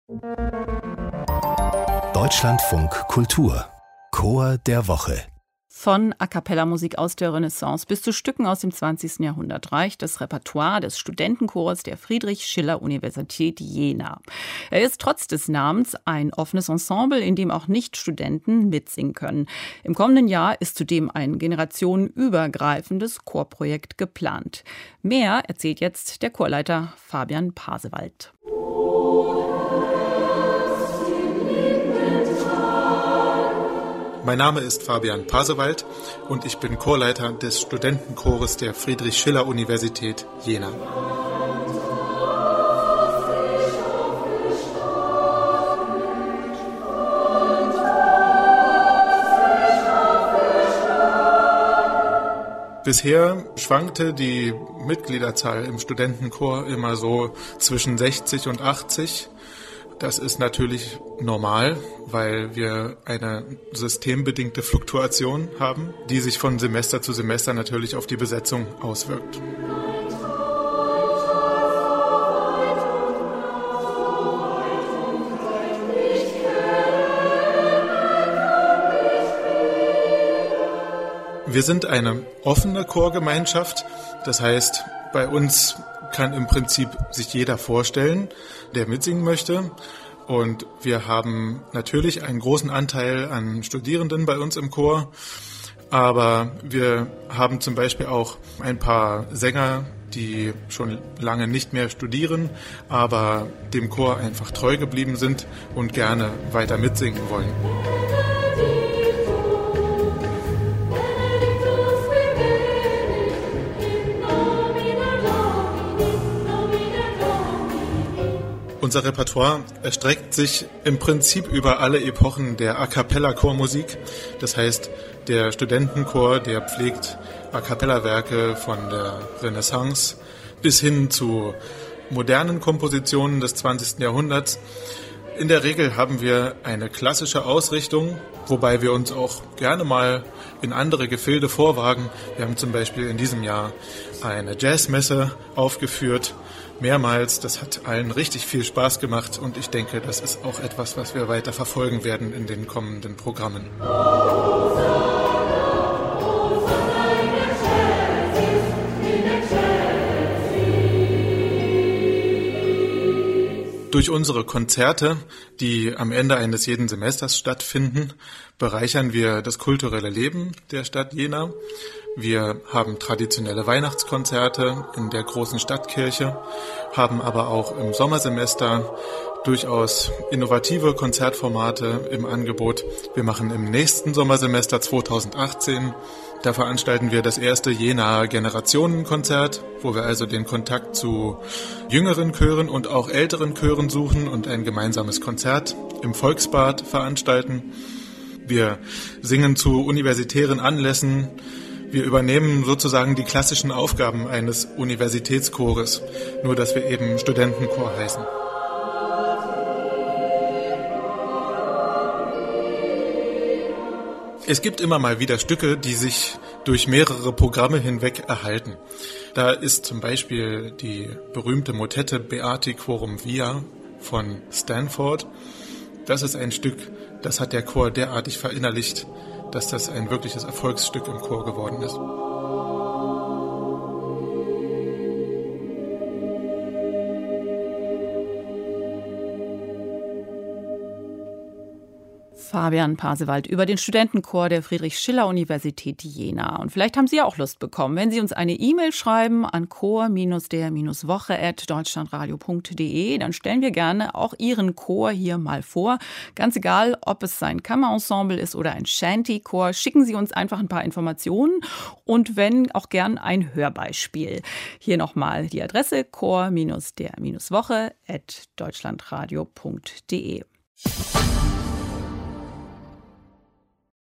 Deutschlandfunk Kultur Chor der Woche. Von A-cappella-Musik aus der Renaissance bis zu Stücken aus dem 20. Jahrhundert reicht das Repertoire des Studentenchors der Friedrich-Schiller-Universität Jena. Er ist trotz des Namens ein offenes Ensemble, in dem auch Nicht-Studenten mitsingen können. Im kommenden Jahr ist zudem ein generationenübergreifendes Chorprojekt geplant. Mehr erzählt jetzt der Chorleiter Fabian Pasewaldt. Mein Name ist Fabian Pasewaldt und ich bin Chorleiter des Studentenchores der Friedrich-Schiller-Universität Jena. Bisher schwankte die Mitgliederzahl im Studentenchor immer so zwischen 60 und 80. Das ist natürlich normal, weil wir eine systembedingte Fluktuation haben, die sich von Semester zu Semester natürlich auf die Besetzung auswirkt. Wir sind eine offene Chorgemeinschaft, das heißt, bei uns kann im Prinzip sich jeder vorstellen, der mitsingen möchte. Und wir haben natürlich einen großen Anteil an Studierenden bei uns im Chor. Aber wir haben zum Beispiel auch ein paar Sänger, die schon lange nicht mehr studieren, aber dem Chor einfach treu geblieben sind und gerne weiter mitsingen wollen. Unser Repertoire erstreckt sich im Prinzip über alle Epochen der A-cappella-Chormusik. Das heißt, der Studentenchor, der pflegt A-cappella-Werke von der Renaissance bis hin zu modernen Kompositionen des 20. Jahrhunderts. In der Regel haben wir eine klassische Ausrichtung, wobei wir uns auch gerne mal in andere Gefilde vorwagen. Wir haben zum Beispiel in diesem Jahr eine Jazzmesse aufgeführt, mehrmals. Das hat allen richtig viel Spaß gemacht und ich denke, das ist auch etwas, was wir weiter verfolgen werden in den kommenden Programmen. Durch unsere Konzerte, die am Ende eines jeden Semesters stattfinden, bereichern wir das kulturelle Leben der Stadt Jena. Wir haben traditionelle Weihnachtskonzerte in der großen Stadtkirche, haben aber auch im Sommersemester durchaus innovative Konzertformate im Angebot. Wir machen im nächsten Sommersemester 2018, da veranstalten wir das erste Jena Generationenkonzert, wo wir also den Kontakt zu jüngeren Chören und auch älteren Chören suchen und ein gemeinsames Konzert im Volksbad veranstalten. Wir singen zu universitären Anlässen. Wir übernehmen sozusagen die klassischen Aufgaben eines Universitätschores, nur dass wir eben Studentenchor heißen. Es gibt immer mal wieder Stücke, die sich durch mehrere Programme hinweg erhalten. Da ist zum Beispiel die berühmte Motette Beati Quorum Via von Stanford. Das ist ein Stück, das hat der Chor derartig verinnerlicht, dass das ein wirkliches Erfolgsstück im Chor geworden ist. Fabian Pasewaldt über den Studentenchor der Friedrich-Schiller-Universität Jena. Und vielleicht haben Sie ja auch Lust bekommen, wenn Sie uns eine E-Mail schreiben an chor-der-woche@deutschlandradio.de, dann stellen wir gerne auch Ihren Chor hier mal vor. Ganz egal, ob es ein Kammerensemble ist oder ein Shanty-Chor, schicken Sie uns einfach ein paar Informationen und wenn auch gern ein Hörbeispiel. Hier nochmal die Adresse chor-der-woche@deutschlandradio.de.